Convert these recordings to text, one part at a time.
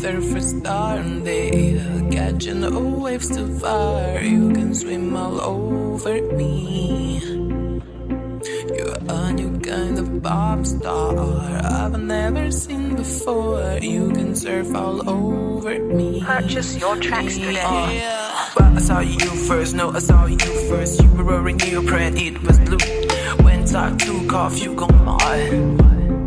surface Sunday, catching the waves too far. You can swim all over me. You're a new kind of pop star I've never seen before. You can surf all over me. Purchase your tracks today. Well, I saw you first, no, I saw you first. You were wearing your print, it was blue. When I took off, you gone mad.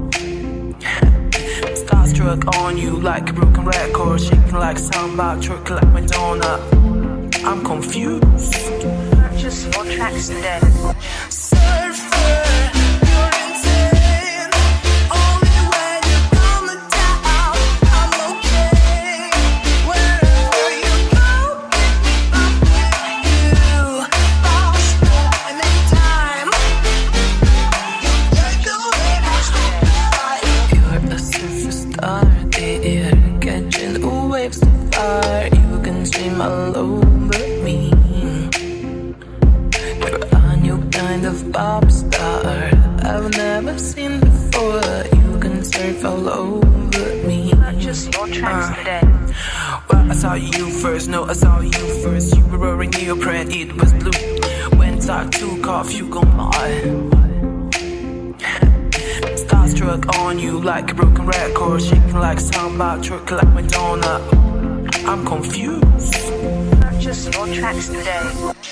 Starstruck on you like a broken record, shaking like samba, truck like Madonna. I'm confused. Purchase your tracks today. Surfer, you're insane. Only when you come down, I'm okay. Wherever you go, I'm with you. Lost anytime. You're a superstar, dear. Catching the waves too far. You can swim all over me. You're a new kind of pop star I've never seen before. You can surf all over me. Purchase your tracks today. Well, I saw you first, no, I saw you first. You were wearing your print, it was blue. When I took off, you gone mad. Starstruck on you like a broken record, shaking like samba, truck like Madonna. I'm confused. Purchase your tracks today.